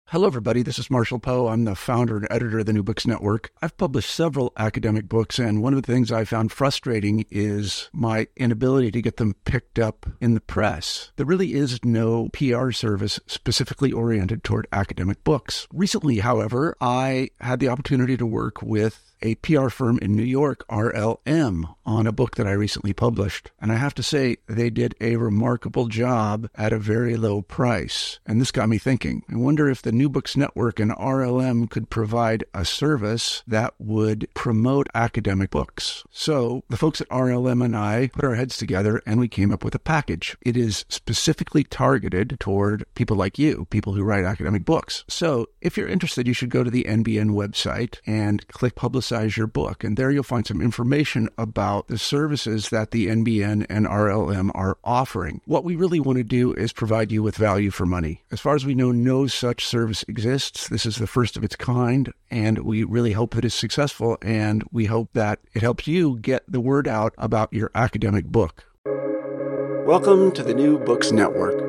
Hello, everybody. This is Marshall Poe. I'm the founder and editor of the New Books Network. I've published several academic books, and one of the things I found frustrating is my inability to get them picked up in the press. There really is no PR service specifically oriented toward academic books. Recently, however, I had the opportunity to work with a PR firm in New York, RLM, on a book that I recently published. And I have to say, they did a remarkable job at a very low price. And this got me thinking. I wonder if the New Books Network and RLM could provide a service that would promote academic books. So the folks at RLM and I put our heads together and we came up with a package. It is specifically targeted toward people like you, people who write academic books. So if you're interested, you should go to the NBN website and click Publicize Your Book. And there you'll find some information about the services that the NBN and RLM are offering. What we really want to do is provide you with value for money. As far as we know, no such service exists. This is the first of its kind, and we really hope that it's successful, and we hope that it helps you get the word out about your academic book. Welcome to the New Books Network.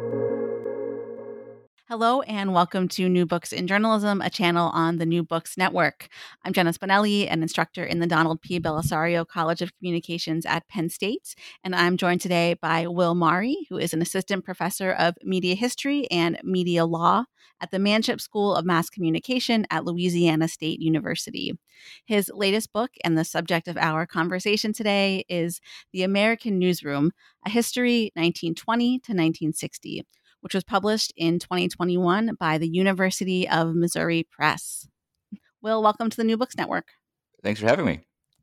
Hello and welcome to New Books in Journalism, a channel on the New Books Network. I'm Jenna Spinelli, an instructor in the Donald P. Bellisario College of Communications at Penn State, and I'm joined today by Will Mari, who is an assistant professor of media history and media law at the Manship School of Mass Communication at Louisiana State University. His latest book and the subject of our conversation today is The American Newsroom, A History 1920 to 1960. Which was published in 2021 by the University of Missouri Press. Will, welcome to the New Books Network. Thanks for having me.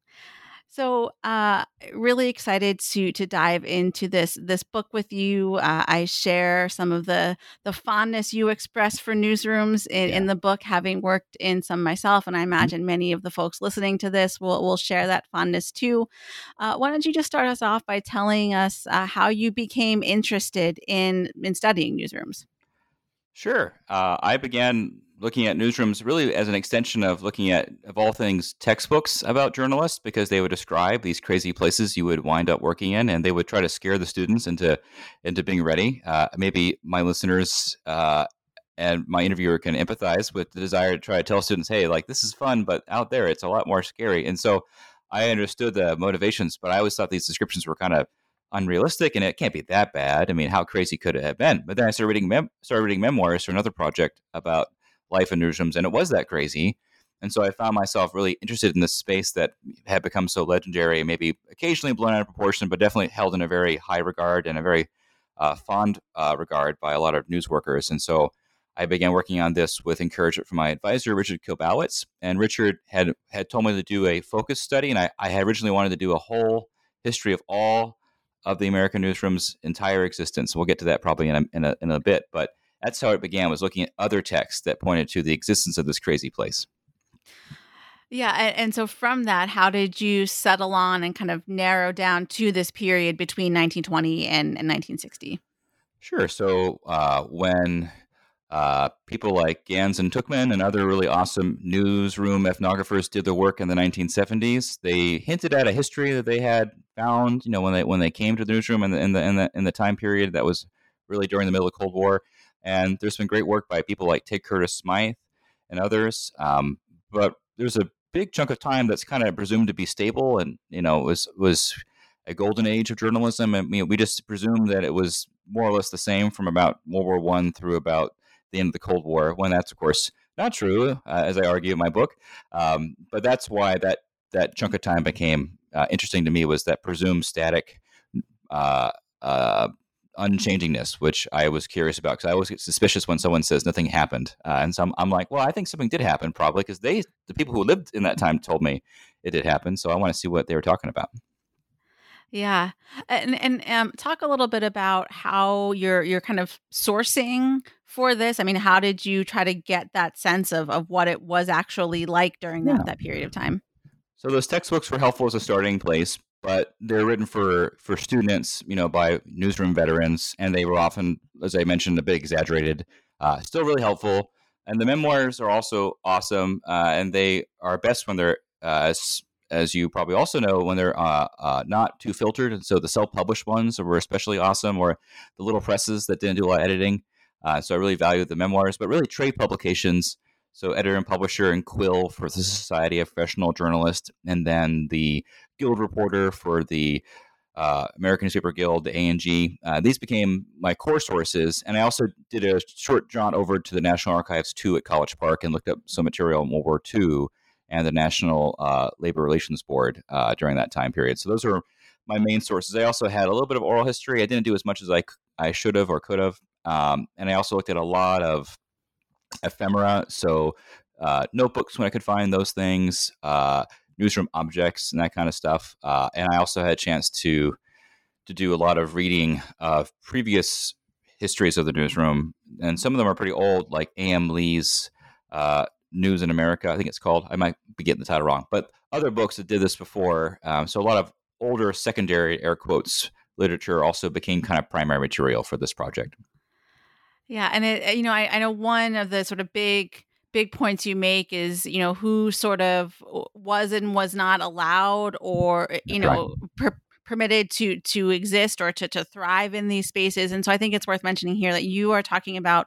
So, really excited to dive into this book with you. I share some of the fondness you express for newsrooms in the book, having worked in some myself, and I imagine many of the folks listening to this will share that fondness too. Why don't you just start us off by telling us how you became interested in studying newsrooms? Sure. I began looking at newsrooms really as an extension of looking at, of all things, textbooks about journalists, because they would describe these crazy places you would wind up working in, and they would try to scare the students into being ready. Maybe my listeners and my interviewer can empathize with the desire to try to tell students, hey, like, this is fun, but out there it's a lot more scary. And so I understood the motivations, but I always thought these descriptions were kind of unrealistic, and it can't be that bad. I mean, how crazy could it have been? But then I started reading memoirs for another project about life in newsrooms, and it was that crazy. And so I found myself really interested in this space that had become so legendary, maybe occasionally blown out of proportion, but definitely held in a very high regard and a very fond regard by a lot of news workers. And so I began working on this with encouragement from my advisor, Richard Kilbowitz. And Richard had told me to do a focus study, and I had originally wanted to do a whole history of all of the American newsroom's entire existence. We'll get to that probably in a bit, but that's how it began, was looking at other texts that pointed to the existence of this crazy place. Yeah, and so from that, how did you settle on and kind of narrow down to this period between 1920 and 1960? Sure. So when people like Gans and Tuchman and other really awesome newsroom ethnographers did their work in the 1970s, they hinted at a history that they had found, when they came to the newsroom in the time period that was really during the middle of the Cold War. And there's been great work by people like Tig Curtis Smythe and others. But there's a big chunk of time that's kind of presumed to be stable, and was a golden age of journalism. And we just presumed that it was more or less the same from about World War I through about the end of the Cold War, when that's, of course, not true, as I argue in my book. But that's why that chunk of time became interesting to me, was that presumed static unchangingness, which I was curious about, because I always get suspicious when someone says nothing happened. And so I'm like, well, I think something did happen, probably, because the people who lived in that time told me it did happen. So I want to see what they were talking about. Yeah. And talk a little bit about how you're kind of sourcing for this. I mean, how did you try to get that sense of what it was actually like during that period of time? So those textbooks were helpful as a starting place, but they're written for students, by newsroom veterans, and they were often, as I mentioned, a bit exaggerated, still really helpful. And the memoirs are also awesome, and they are best when they're, as you probably also know, when they're not too filtered. And so the self-published ones were especially awesome, or the little presses that didn't do a lot of editing. So I really value the memoirs, but really trade publications. So editor and publisher in Quill for the Society of Professional Journalists, and then the Guild reporter for the American Newspaper Guild, the ANG. These became my core sources, and I also did a short jaunt over to the National Archives too at College Park and looked up some material in World War II and the National Labor Relations Board during that time period. So those are my main sources. I also had a little bit of oral history. I didn't do as much as I should have or could have, and I also looked at a lot of ephemera, so notebooks when I could find those things, newsroom objects and that kind of stuff. And I also had a chance to do a lot of reading of previous histories of the newsroom, and some of them are pretty old, like A.M. Lee's News in America, I think it's called. I might be getting the title wrong, but other books that did this before. So a lot of older secondary, air quotes, literature also became kind of primary material for this project. Yeah, and I know one of the sort of big points you make is, who sort of was and was not allowed, or permitted to exist or to thrive in these spaces. And so I think it's worth mentioning here that you are talking about,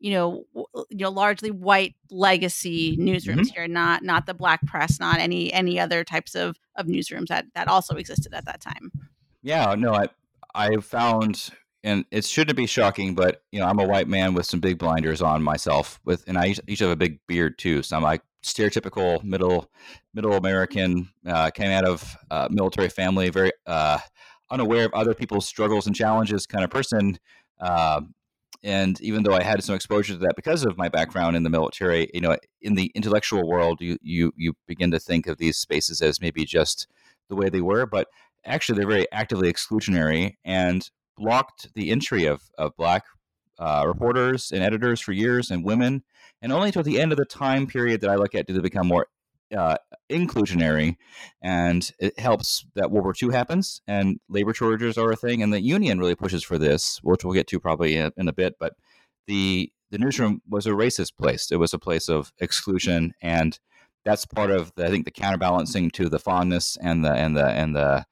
largely white legacy newsrooms here, not the Black press, not any other types of newsrooms that also existed at that time. Yeah, no, I found, and it shouldn't be shocking, but I'm a white man with some big blinders on myself, and I usually have a big beard too, so I'm like stereotypical middle American, came out of military family, very unaware of other people's struggles and challenges kind of person. And even though I had some exposure to that because of my background in the military, in the intellectual world, you begin to think of these spaces as maybe just the way they were, but actually they're very actively exclusionary and blocked the entry of Black reporters and editors for years, and women. And only until the end of the time period that I look at do they become more inclusionary. And it helps that World War II happens and labor shortages are a thing, and the union really pushes for this, which we'll get to probably in a bit. But the newsroom was a racist place. It was a place of exclusion, and that's part of I think the counterbalancing to the fondness and the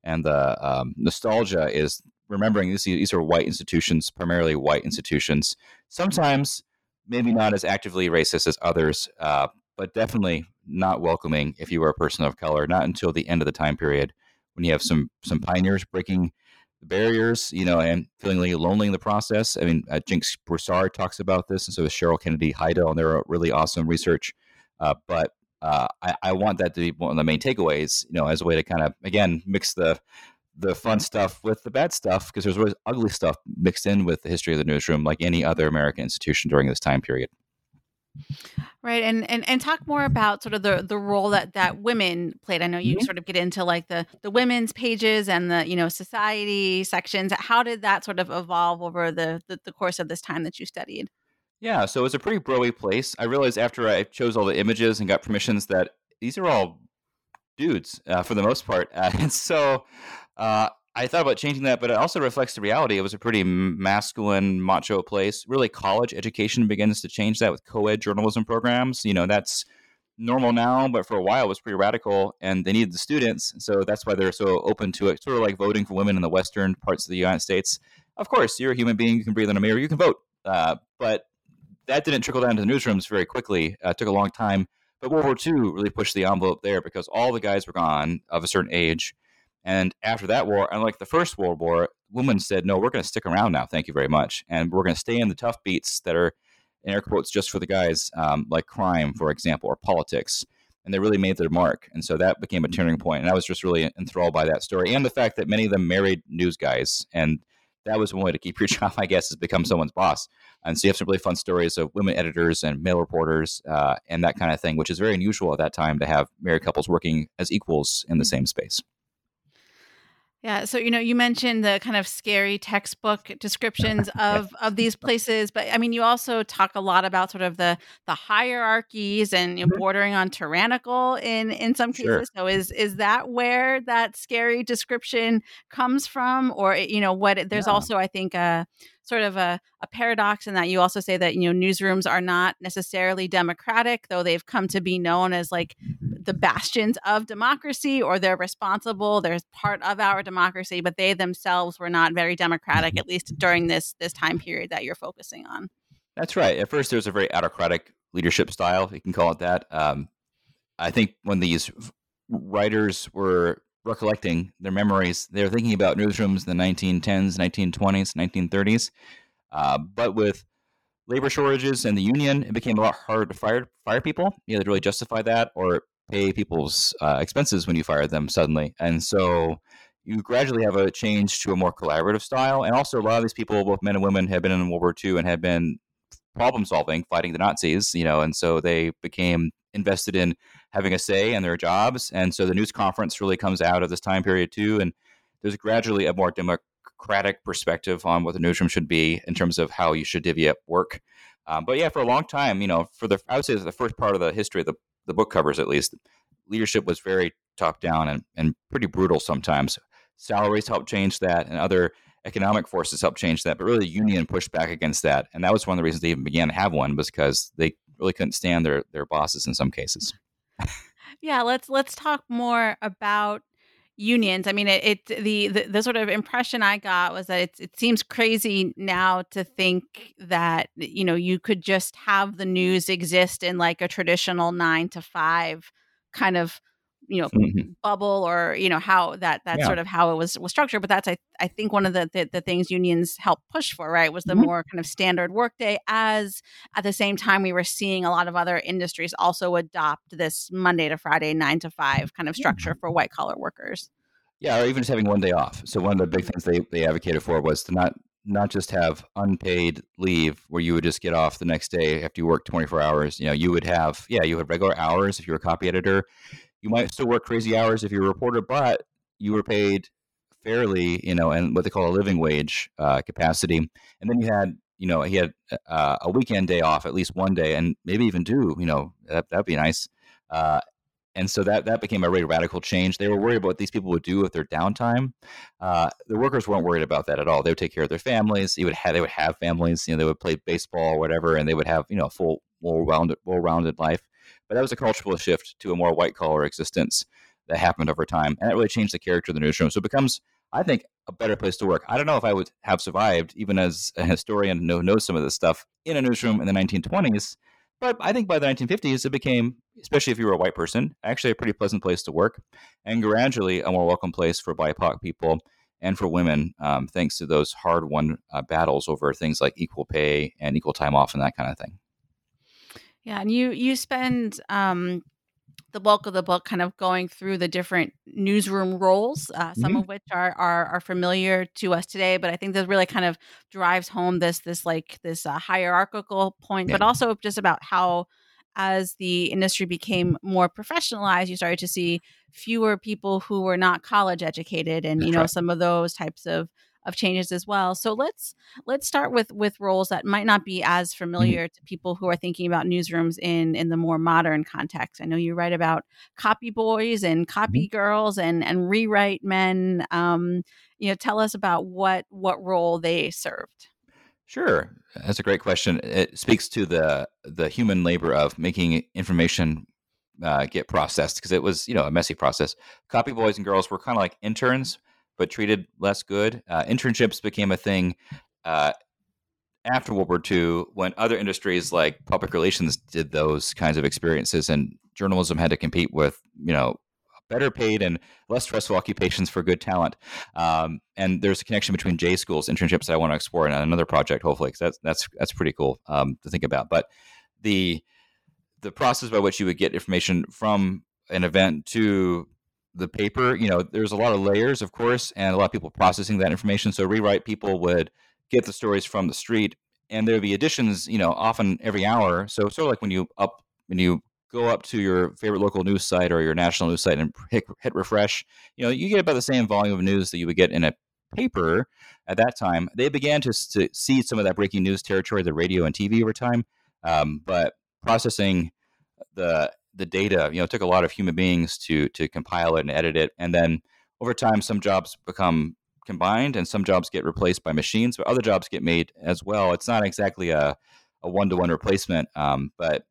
nostalgia is remembering these are white institutions, primarily white institutions. Sometimes maybe not as actively racist as others, but definitely not welcoming if you were a person of color. Not until the end of the time period when you have some pioneers breaking the barriers, and feeling really lonely in the process. I mean, Jinx Broussard talks about this, and so does Cheryl Kennedy Heidel, and they're really awesome research. But I want that to be one of the main takeaways, as a way to kind of, again, mix the fun stuff with the bad stuff, because there's always ugly stuff mixed in with the history of the newsroom, like any other American institution during this time period. Right. And talk more about sort of the role that women played. I know you sort of get into like the women's pages and the, society sections. How did that sort of evolve over the course of this time that you studied? Yeah, so it was a pretty bro-y place. I realized after I chose all the images and got permissions that these are all dudes for the most part. And so I thought about changing that, but it also reflects the reality. It was a pretty masculine, macho place. Really, college education begins to change that with co-ed journalism programs. That's normal now, but for a while it was pretty radical, and they needed the students. So that's why they're so open to it, sort of like voting for women in the western parts of the United States. Of course, you're a human being. You can breathe in a mirror. You can vote. But that didn't trickle down to the newsrooms very quickly. It took a long time. But World War II really pushed the envelope there because all the guys were gone of a certain age. And after that war, unlike the First World War, women said, no, we're going to stick around now. Thank you very much. And we're going to stay in the tough beats that are, in air quotes, just for the guys, like crime, for example, or politics. And they really made their mark. And so that became a turning point. And I was just really enthralled by that story. And the fact that many of them married news guys. And that was one way to keep your job, I guess, is become someone's boss. And so you have some really fun stories of women editors and male reporters and that kind of thing, which is very unusual at that time to have married couples working as equals in the same space. Yeah. So, you mentioned the kind of scary textbook descriptions of these places, but I mean, you also talk a lot about sort of the hierarchies and bordering on tyrannical in some cases. So is that where that scary description comes from? Or, there's also, I think, sort of a paradox in that you also say that, newsrooms are not necessarily democratic, though they've come to be known as like the bastions of democracy, or they're responsible, they're part of our democracy, but they themselves were not very democratic, at least during this time period that you're focusing on. That's right. At first, there was a very autocratic leadership style, if you can call it that. I think when these writers were recollecting their memories, they were thinking about newsrooms in the 1910s, 1920s, 1930s. But with labor shortages and the union, it became a lot harder to fire people. You had to really justify that or pay people's expenses when you fired them suddenly. And so you gradually have a change to a more collaborative style. And also, a lot of these people, both men and women, had been in World War II and had been problem solving, fighting the Nazis, and so they became invested in having a say in their jobs. And so the news conference really comes out of this time period too. And there's gradually a more democratic perspective on what the newsroom should be in terms of how you should divvy up work. But yeah, for a long time, I would say the first part of the history of the book covers, at least, leadership was very top down and pretty brutal sometimes. Salaries helped change that, and other economic forces helped change that, but really the union pushed back against that. And that was one of the reasons they even began to have one, was because they really couldn't stand their bosses in some cases. Yeah, let's talk more about unions. I mean, the sort of impression I got was that it seems crazy now to think that, you could just have the news exist in like a traditional 9 to 5 kind of, bubble, or, how that's sort of how it was structured. But that's, I think, one of the things unions helped push for, right, was the more kind of standard workday, as at the same time we were seeing a lot of other industries also adopt this Monday to Friday 9 to 5 kind of structure for white collar workers. Yeah, or even just having one day off. So one of the big things they advocated for was to not just have unpaid leave where you would just get off the next day after you work 24 hours. You would have regular hours if you're a copy editor. You might still work crazy hours if you're a reporter, but you were paid fairly, and what they call a living wage capacity. And then he had a weekend day off, at least one day, and maybe even two. That'd be nice. And so that became a really radical change. They were worried about what these people would do with their downtime. The workers weren't worried about that at all. They would take care of their families. They would have families. They would play baseball or whatever, and they would have full, well-rounded life. But that was a cultural shift to a more white-collar existence that happened over time, and that really changed the character of the newsroom. So it becomes, I think, a better place to work. I don't know if I would have survived, even as a historian who knows some of this stuff, in a newsroom in the 1920s. But I think by the 1950s, it became, especially if you were a white person, actually a pretty pleasant place to work, and gradually a more welcome place for BIPOC people and for women, thanks to those hard-won battles over things like equal pay and equal time off and that kind of thing. Yeah, and you spend the bulk of the book kind of going through the different newsroom roles, some of which are familiar to us today, but I think that really kind of drives home this hierarchical point, but also just about how, as the industry became more professionalized, you started to see fewer people who were not college educated, and some of those types of changes as well. So let's start with roles that might not be as familiar to people who are thinking about newsrooms in the more modern context. I know you write about copy boys and copy girls and rewrite men. Tell us about what role they served. Sure, that's a great question. It speaks to the human labor of making information get processed, because it was a messy process. Copy boys and girls were kind of like interns, but treated less good. Internships became a thing after World War II, when other industries like public relations did those kinds of experiences, and journalism had to compete with better paid and less stressful occupations for good talent. And there's a connection between J schools internships that I want to explore in another project, hopefully, because that's pretty cool to think about. But the process by which you would get information from an event to the paper, there's a lot of layers, of course, and a lot of people processing that information. So rewrite people would get the stories from the street, and there'd be additions, often every hour. So sort of like when you go up to your favorite local news site or your national news site and hit refresh, you get about the same volume of news that you would get in a paper at that time. They began to see some of that breaking news territory, the radio and TV over time, but processing the data, took a lot of human beings to compile it and edit it. And then over time, some jobs become combined and some jobs get replaced by machines, but other jobs get made as well. It's not exactly a one-to-one replacement, but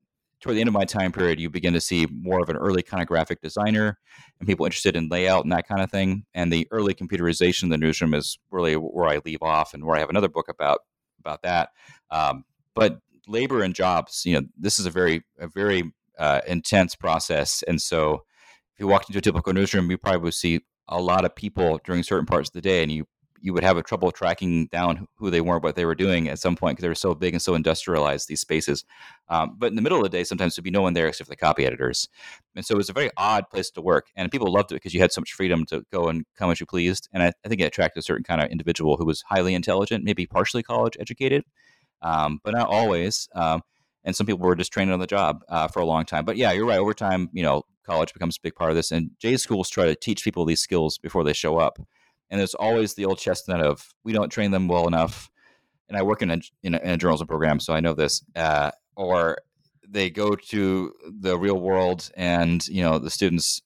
toward the end of my time period, you begin to see more of an early kind of graphic designer and people interested in layout and that kind of thing. And the early computerization of the newsroom is really where I leave off, and where I have another book about that. But labor and jobs, this is a very intense process. And so if you walked into a typical newsroom, you probably would see a lot of people during certain parts of the day, and you would have a trouble tracking down who they were, what they were doing at some point, because they were so big and so industrialized, these spaces. But in the middle of the day, sometimes there'd be no one there except for the copy editors. And so it was a very odd place to work. And people loved it because you had so much freedom to go and come as you pleased. And I think it attracted a certain kind of individual who was highly intelligent, maybe partially college educated, but not always. And some people were just trained on the job for a long time. But yeah, you're right. Over time, college becomes a big part of this. And J schools try to teach people these skills before they show up. And there's always the old chestnut of, we don't train them well enough. And I work in a journalism program, so I know this. Or they go to the real world, and the students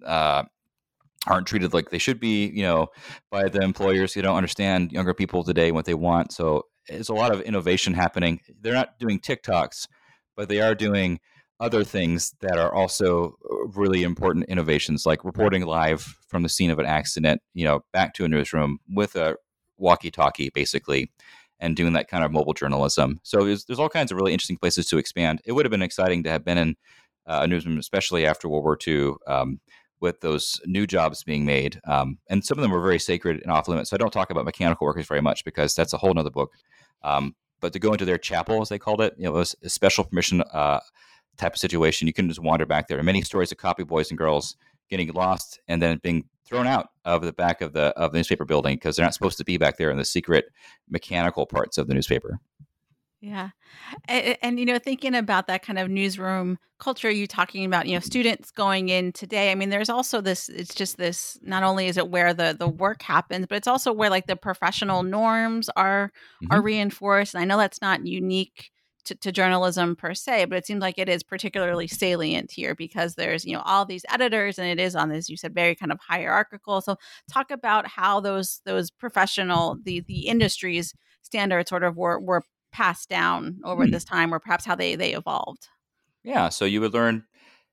aren't treated like they should be, by the employers who don't understand younger people today and what they want. So there's a lot of innovation happening. They're not doing TikToks, but they are doing other things that are also really important innovations, like reporting live from the scene of an accident, back to a newsroom with a walkie-talkie, basically, and doing that kind of mobile journalism. So there's all kinds of really interesting places to expand. It would have been exciting to have been in a newsroom, especially after World War II, with those new jobs being made. And some of them were very sacred and off limits. So I don't talk about mechanical workers very much, because that's a whole nother book. But to go into their chapel, as they called it, it was a special permission type of situation. You couldn't just wander back there. And many stories of copy boys and girls getting lost and then being thrown out of the back of the newspaper building because they're not supposed to be back there in the secret mechanical parts of the newspaper. Yeah. And thinking about that kind of newsroom culture, you talking about, students going in today. I mean, there's also this, it's just this, not only is it where the work happens, but it's also where like the professional norms are reinforced. And I know that's not unique to journalism per se, but it seems like it is particularly salient here because there's, all these editors, and it is on, as you said, very kind of hierarchical. So talk about how those professional, the industry's standards sort of were passed down over this time, or perhaps how they evolved. Yeah. So you would learn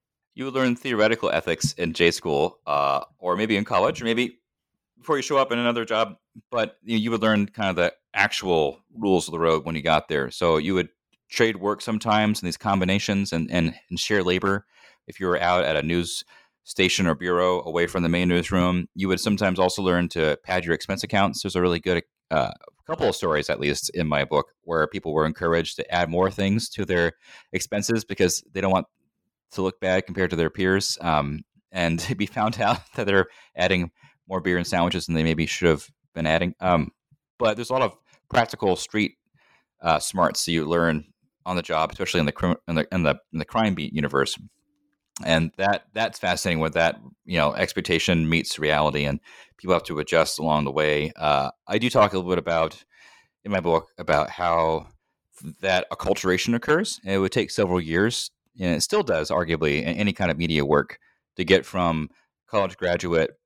theoretical ethics in J school, or maybe in college, or maybe before you show up in another job, but you would learn kind of the actual rules of the road when you got there. So you would trade work sometimes in these combinations and share labor. If you were out at a news station or bureau away from the main newsroom, you would sometimes also learn to pad your expense accounts. There's a really good couple of stories, at least in my book, where people were encouraged to add more things to their expenses because they don't want to look bad compared to their peers, and to be found out that they're adding more beer and sandwiches than they maybe should have been adding. But there's a lot of practical street smarts that you learn on the job, especially in the crime beat universe, and that's fascinating. With that, expectation meets reality, and people have to adjust along the way. I do talk a little bit about in my book about how that acculturation occurs. And it would take several years, and it still does, arguably, in any kind of media work, to get from college graduate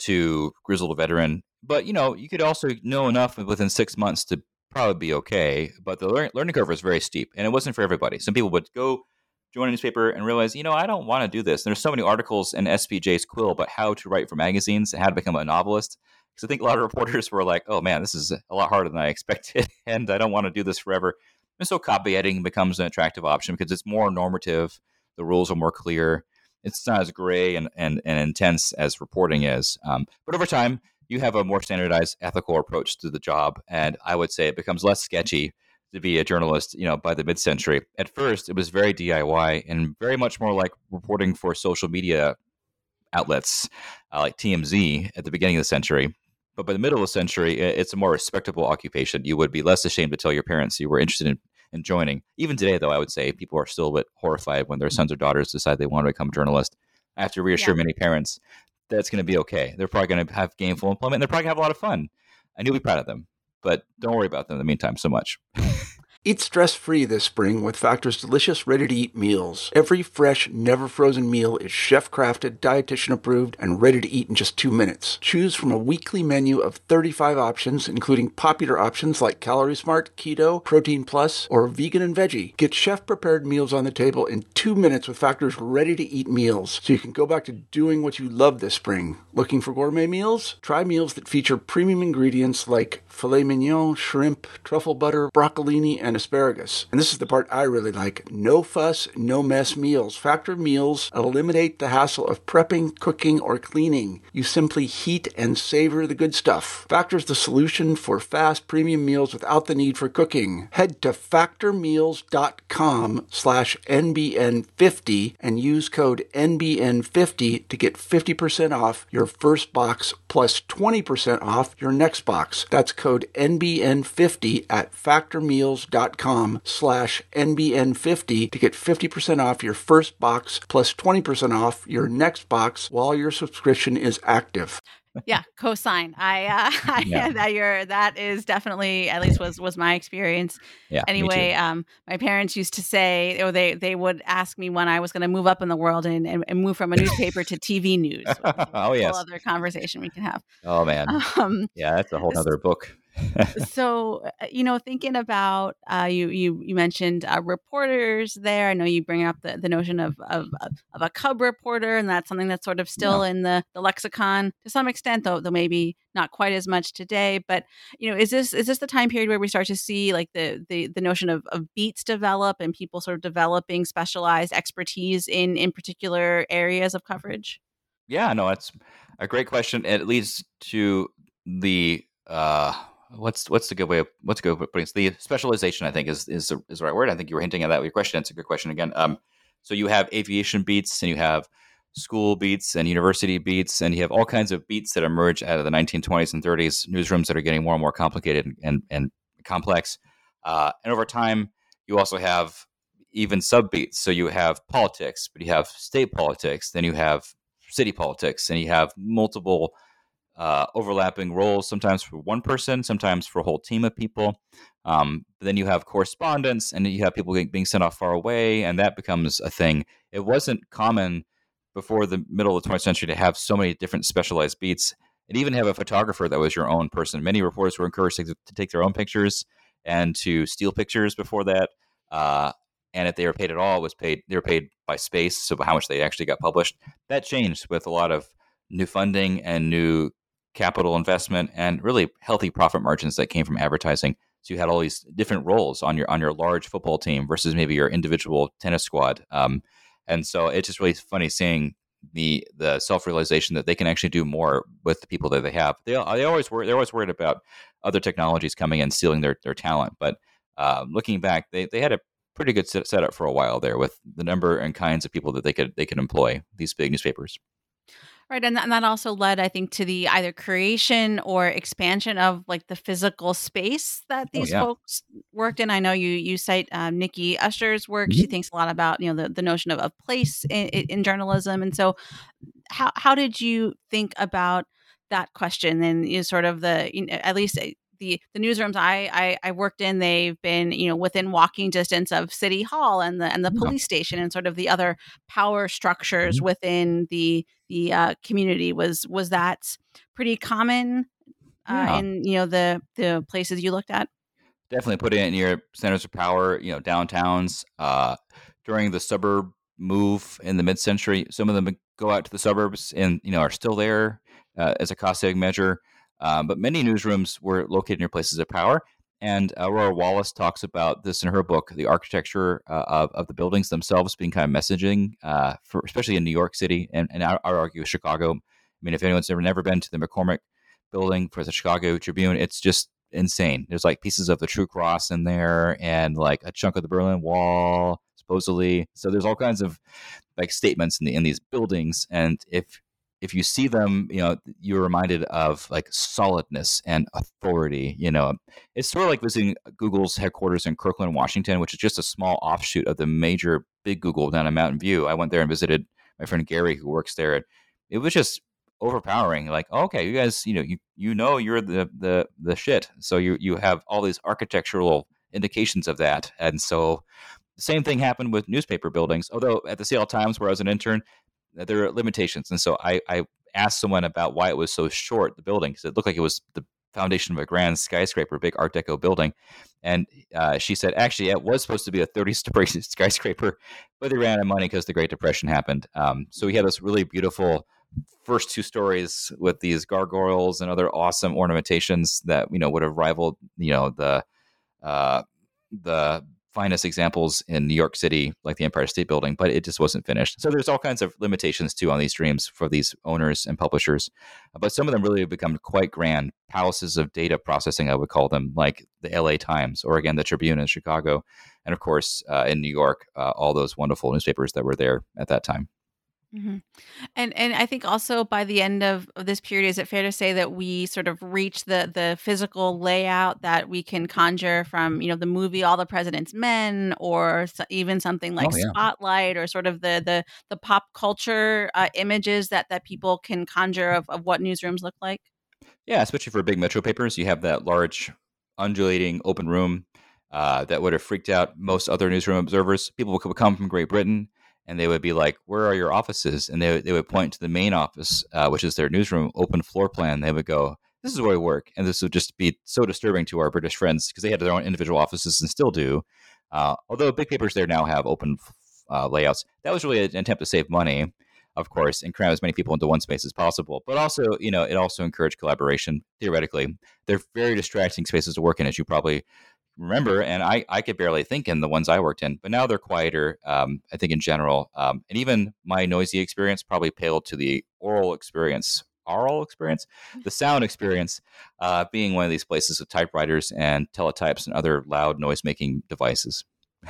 to grizzled veteran. But you could also know enough within 6 months to probably be okay, but the learning curve was very steep, and it wasn't for everybody. Some people would go join a newspaper and realize, I don't want to do this. And there's so many articles in SPJ's Quill about how to write for magazines and how to become a novelist. Because I think a lot of reporters were like, oh man, this is a lot harder than I expected, and I don't want to do this forever. And so copy editing becomes an attractive option because it's more normative. The rules are more clear. It's not as gray and intense as reporting is. But over time, you have a more standardized ethical approach to the job. And I would say it becomes less sketchy to be a journalist, by the mid-century. At first, it was very DIY and very much more like reporting for social media outlets like TMZ at the beginning of the century. But by the middle of the century, it's a more respectable occupation. You would be less ashamed to tell your parents you were interested in joining. Even today, though, I would say people are still a bit horrified when their sons or daughters decide they want to become journalists. I have to reassure many parents that it's going to be okay. They're probably going to have gainful employment, and they're probably going to have a lot of fun. And you'll be proud of them. But don't worry about them in the meantime so much. Eat stress-free this spring with Factor's delicious, ready-to-eat meals. Every fresh, never-frozen meal is chef-crafted, dietitian-approved, and ready to eat in just 2 minutes. Choose from a weekly menu of 35 options, including popular options like Calorie Smart, Keto, Protein Plus, or Vegan and Veggie. Get chef-prepared meals on the table in 2 minutes with Factor's ready-to-eat meals, so you can go back to doing what you love this spring. Looking for gourmet meals? Try meals that feature premium ingredients like filet mignon, shrimp, truffle butter, broccolini, and asparagus. And this is the part I really like. No fuss, no mess meals. Factor meals eliminate the hassle of prepping, cooking, or cleaning. You simply heat and savor the good stuff. Factor's the solution for fast premium meals without the need for cooking. Head to factormeals.com/NBN50 and use code NBN50 to get 50% off your first box plus 20% off your next box. That's code NBN50 at factormeals.com/NBN50 to get 50% off your first box plus 20% off your next box while your subscription is active. Yeah, cosign. That is definitely, at least was my experience. Yeah. Anyway, my parents used to say, or they would ask me when I was going to move up in the world and move from a newspaper to TV news. Oh, yes. A whole other conversation we can have. Oh, man. Yeah, that's a whole other book. So, thinking about, you mentioned reporters there. I know you bring up the notion of a cub reporter, and that's something that's sort of still in the lexicon to some extent, though maybe not quite as much today. But, is this the time period where we start to see like the notion of beats develop and people sort of developing specialized expertise in particular areas of coverage? Yeah, no, that's a great question. It leads to the what's the good way of putting it? The specialization, I think, is the right word. I think you were hinting at that with your question. It's a good question again. So you have aviation beats, and you have school beats and university beats, and you have all kinds of beats that emerge out of the 1920s and 30s newsrooms that are getting more and more complicated and complex. And over time, you also have even sub beats. So you have politics, but you have state politics, then you have city politics, and you have multiple overlapping roles, sometimes for one person, sometimes for a whole team of people. But then you have correspondence, and you have people being sent off far away, and that becomes a thing. It wasn't common before the middle of the 20th century to have so many different specialized beats, and even have a photographer that was your own person. Many reporters were encouraged to take their own pictures and to steal pictures before that. And if they were paid at all, they were paid by space, so how much they actually got published. That changed with a lot of new funding and new capital investment and really healthy profit margins that came from advertising. So you had all these different roles on your large football team versus maybe your individual tennis squad. And so it's just really funny seeing the self-realization that they can actually do more with the people that they have. They're always worried about other technologies coming and stealing their talent. But looking back, they had a pretty good setup for a while there with the number and kinds of people that they could employ, these big newspapers. Right, and that also led, I think, to the either creation or expansion of like the physical space that these folks worked in. I know you cite Nikki Usher's work. Mm-hmm. She thinks a lot about the notion of place in journalism, and so how did you think about that question? And sort of at least the newsrooms I worked in, they've been within walking distance of City Hall and the police station and sort of the other power structures within the community. Was that pretty common in the places you looked at? Definitely putting it near centers of power, downtowns. During the suburb move in the mid-century, some of them go out to the suburbs and are still there as a cost-saving measure. But many newsrooms were located near places of power. And Aurora Wallace talks about this in her book, the architecture of the buildings themselves being kind of messaging, for especially in New York City, and I would argue Chicago. I mean, if anyone's never been to the McCormick building for the Chicago Tribune, it's just insane. There's like pieces of the True Cross in there and like a chunk of the Berlin Wall, supposedly. So there's all kinds of like statements in these buildings. And if you see them, you're reminded of like solidness and authority. It's sort of like visiting Google's headquarters in Kirkland, Washington, which is just a small offshoot of the major big Google down in Mountain View. I went there and visited my friend Gary, who works there. And it was just overpowering. Like, okay, you guys, you're the shit. So you have all these architectural indications of that. And so the same thing happened with newspaper buildings, although at the Seattle Times, where I was an intern, there are limitations. And so I asked someone about why it was so short, the building, because it looked like it was the foundation of a grand skyscraper, big Art Deco building. And she said, actually, it was supposed to be a 30-story skyscraper, but they ran out of money because the Great Depression happened. So we had this really beautiful first 2 stories with these gargoyles and other awesome ornamentations that, would have rivaled, the finest examples in New York City, like the Empire State Building, but it just wasn't finished. So there's all kinds of limitations too on these dreams for these owners and publishers. But some of them really have become quite grand palaces of data processing, I would call them, like the LA Times, or again, the Tribune in Chicago. And of course, in New York, all those wonderful newspapers that were there at that time. Mm-hmm. And I think also by the end of this period, is it fair to say that we sort of reach the physical layout that we can conjure from, the movie All the President's Men, or even something like Spotlight, or sort of the pop culture images that people can conjure of what newsrooms look like? Yeah, especially for big metro papers, you have that large, undulating open room that would have freaked out most other newsroom observers. People would come from Great Britain, and they would be like, "Where are your offices?" And they would point to the main office, which is their newsroom, open floor plan. They would go, "This is where we work." And this would just be so disturbing to our British friends because they had their own individual offices and still do. Although big papers there now have open layouts. That was really an attempt to save money, of course, and cram as many people into one space as possible. But also, it also encouraged collaboration, theoretically. They're very distracting spaces to work in, as you probably remember, and I could barely think in the ones I worked in, but now they're quieter, I think, in general. And even my noisy experience probably paled to the oral experience, the sound experience, being one of these places with typewriters and teletypes and other loud noise-making devices.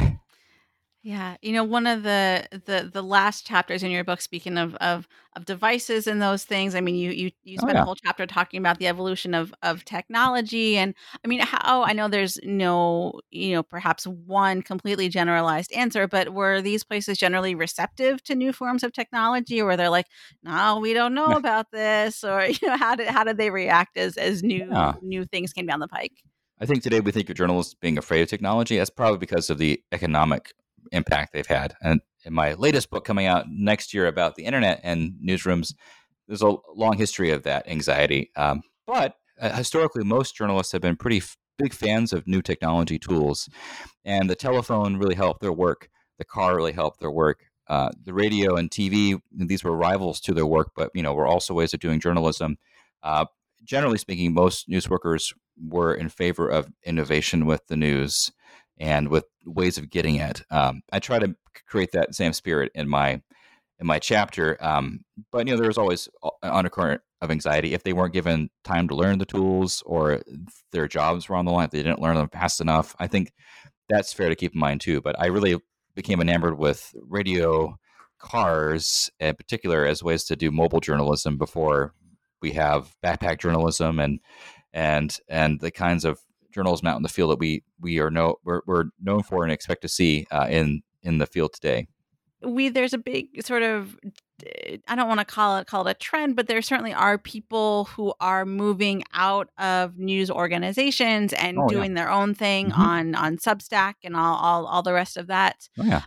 Yeah, one of the last chapters in your book, speaking of devices and those things, I mean, you spent a whole chapter talking about the evolution of technology, and I mean, how I know there's no, perhaps one completely generalized answer, but were these places generally receptive to new forms of technology, or they're like, no, we don't know about this, or how did they react as new things came down the pike? I think today we think of journalists being afraid of technology. That's probably because of the economic impact they've had. And in my latest book coming out next year about the internet and newsrooms, there's a long history of that anxiety. But historically, most journalists have been pretty big fans of new technology tools. And the telephone really helped their work. The car really helped their work. The radio and TV, these were rivals to their work, but were also ways of doing journalism. Generally speaking, most news workers were in favor of innovation with the news and with ways of getting it. I try to create that same spirit in my chapter, but there was always an undercurrent of anxiety if they weren't given time to learn the tools, or their jobs were on the line, if they didn't learn them fast enough. I think that's fair to keep in mind too. But I really became enamored with radio, cars in particular, as ways to do mobile journalism before we have backpack journalism and the kinds of journalism out in the field that we're known for and expect to see in the field today. There's a big sort of, I don't want to call it a trend, but there certainly are people who are moving out of news organizations and doing their own thing on Substack and all the rest of that.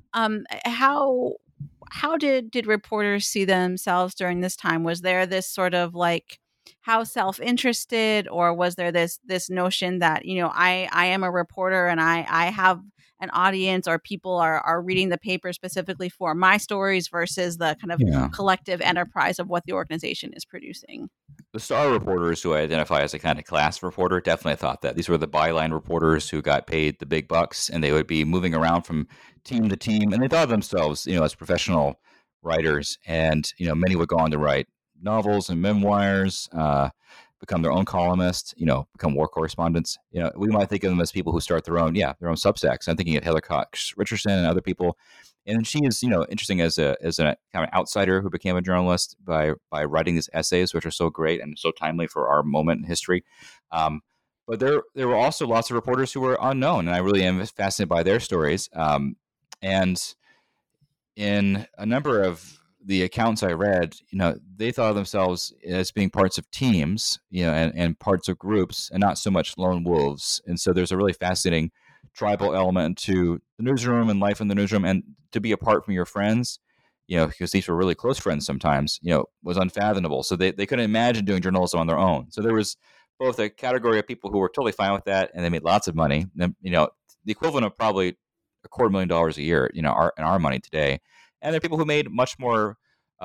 How did reporters see themselves during this time? Was there this sort of like, how self-interested, or was there this notion that I am a reporter and I have an audience, or people are reading the paper specifically for my stories, versus the kind of collective enterprise of what the organization is producing? The star reporters, who I identify as a kind of class reporter, definitely thought that these were the byline reporters who got paid the big bucks, and they would be moving around from team to team, and they thought of themselves as professional writers. And many would go on to write novels and memoirs, become their own columnists, become war correspondents. We might think of them as people who start their own Substacks. I'm thinking of Heather Cox Richardson and other people. And she is, interesting as a kind of outsider who became a journalist by writing these essays, which are so great and so timely for our moment in history. But there were also lots of reporters who were unknown, and I really am fascinated by their stories. And in a number of the accounts I read, they thought of themselves as being parts of teams, and parts of groups, and not so much lone wolves. And so there's a really fascinating tribal element to the newsroom and life in the newsroom, and to be apart from your friends, because these were really close friends sometimes, was unfathomable. So they couldn't imagine doing journalism on their own. So there was both a category of people who were totally fine with that, and they made lots of money. And, the equivalent of probably $250,000 a year, in our money today. And there are people who made much more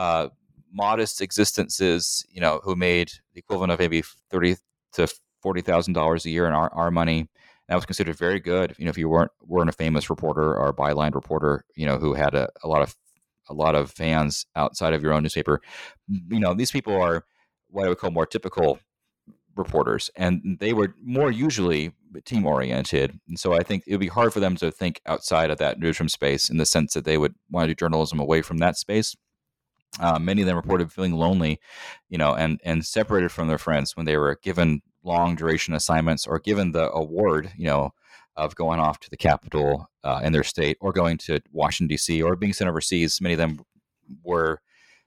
modest existences, who made the equivalent of maybe $30,000 to $40,000 a year in our money. And that was considered very good. If you weren't a famous reporter or a byline reporter, who had a lot of fans outside of your own newspaper. These people are what I would call more typical reporters, and they were more usually team oriented. And so I think it would be hard for them to think outside of that newsroom space, in the sense that they would want to do journalism away from that space. Many of them reported feeling lonely, and separated from their friends when they were given long duration assignments or given the award, of going off to the Capitol in their state, or going to Washington, D.C., or being sent overseas. Many of them were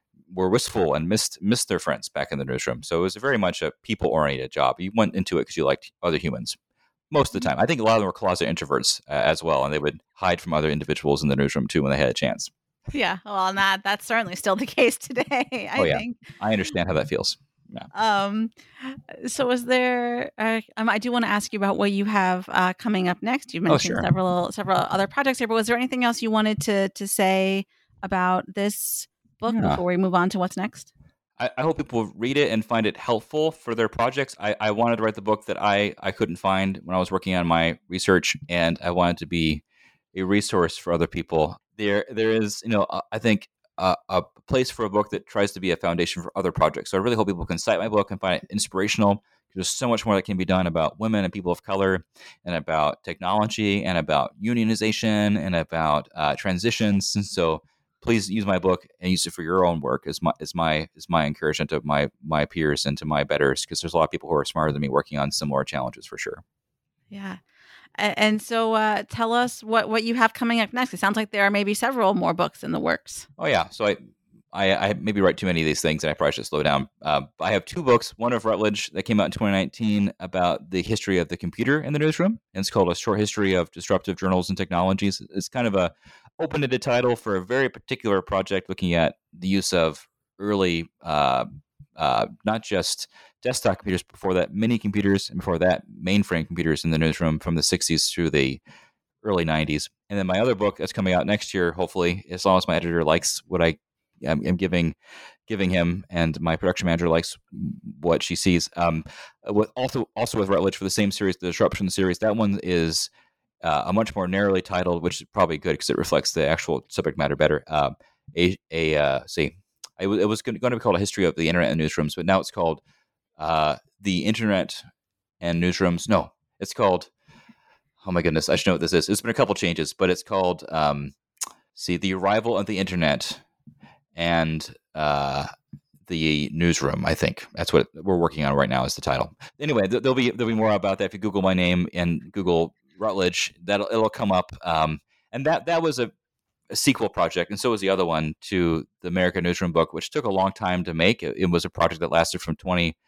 wistful and missed their friends back in the newsroom. So it was very much a people-oriented job. You went into it because you liked other humans most of the time. I think a lot of them were closet introverts as well, and they would hide from other individuals in the newsroom too when they had a chance. Yeah, well, and that's certainly still the case today, I think. I understand how that feels. Yeah. So is there, I do want to ask you about what you have coming up next. You mentioned several other projects here, but was there anything else you wanted to say about this book before we move on to what's next? I hope people read it and find it helpful for their projects. I wanted to write the book that I couldn't find when I was working on my research, and I wanted to be a resource for other people. There is, I think, a place for a book that tries to be a foundation for other projects. So I really hope people can cite my book and find it inspirational. There's so much more that can be done about women and people of color, and about technology, and about unionization, and about transitions. And so please use my book and use it for your own work. Is my encouragement to my peers and to my betters, because there's a lot of people who are smarter than me working on similar challenges for sure. Yeah. And so tell us what you have coming up next. It sounds like there are maybe several more books in the works. Oh, yeah. So I maybe write too many of these things, and I probably should slow down. I have 2 books, one of Routledge that came out in 2019 about the history of the computer in the newsroom. And it's called A Short History of Disruptive Journals and Technologies. It's kind of a open-ended title for a very particular project looking at the use of early, not just desktop computers, before that mini computers, and before that mainframe computers in the newsroom from the 60s through the early 90s. And then my other book that's coming out next year, hopefully, as long as my editor likes what I am giving him, and my production manager likes what she sees. Also with Routledge for the same series, the Disruption series, that one is a much more narrowly titled, which is probably good because it reflects the actual subject matter better. It was going to be called A History of the Internet and Newsrooms, but now it's called The Internet and Newsrooms. No, it's called, oh my goodness, I should know what this is. It's been a couple changes, but it's called The Arrival of the Internet and the Newsroom. I think that's what we're working on right now, is the title. Anyway, there'll be more about that. If you Google my name and Google Routledge, it'll come up. And that was a sequel project, and so was the other one to the American Newsroom book, which took a long time to make. It was a project that lasted from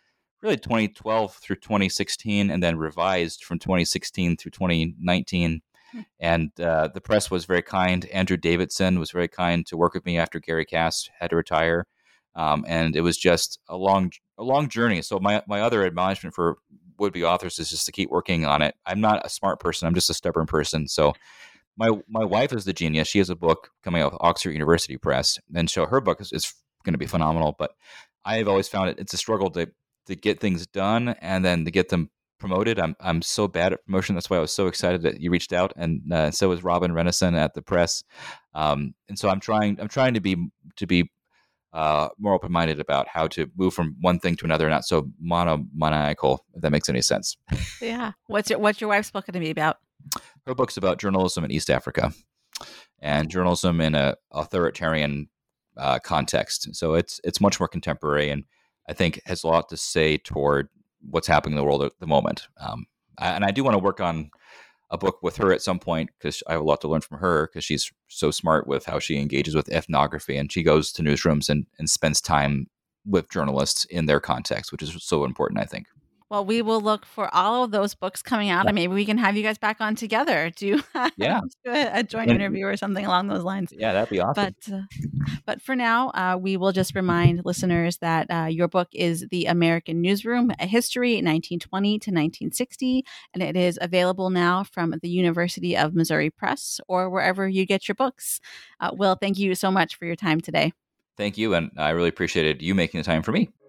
2012 through 2016, and then revised from 2016 through 2019. And the press was very kind. Andrew Davidson was very kind to work with me after Gary Cass had to retire. And it was just a long journey. So my other admonishment for would-be authors is just to keep working on it. I'm not a smart person. I'm just a stubborn person. So my wife is the genius. She has a book coming out with Oxford University Press, and so her book is going to be phenomenal. But I've always found it's a struggle to get things done and then to get them promoted. I'm so bad at promotion. That's why I was so excited that you reached out, and so was Robin Renison at the press. And so I'm trying to be more open-minded about how to move from one thing to another, not so monomaniacal, if that makes any sense. Yeah. What's your wife's book going to be about? Her book's about journalism in East Africa and journalism in a authoritarian context. So it's much more contemporary, and I think has a lot to say toward what's happening in the world at the moment. And I do want to work on a book with her at some point, because I have a lot to learn from her, because she's so smart with how she engages with ethnography, and she goes to newsrooms and spends time with journalists in their context, which is so important, I think. Well, we will look for all of those books coming out, Yeah. and maybe we can have you guys back on together to Yeah. do a joint interview or something along those lines. Yeah, that'd be awesome. But for now, we will just remind listeners that your book is The American Newsroom, A History 1920 to 1960, and it is available now from the University of Missouri Press or wherever you get your books. Will, thank you so much for your time today. Thank you, and I really appreciated you making the time for me.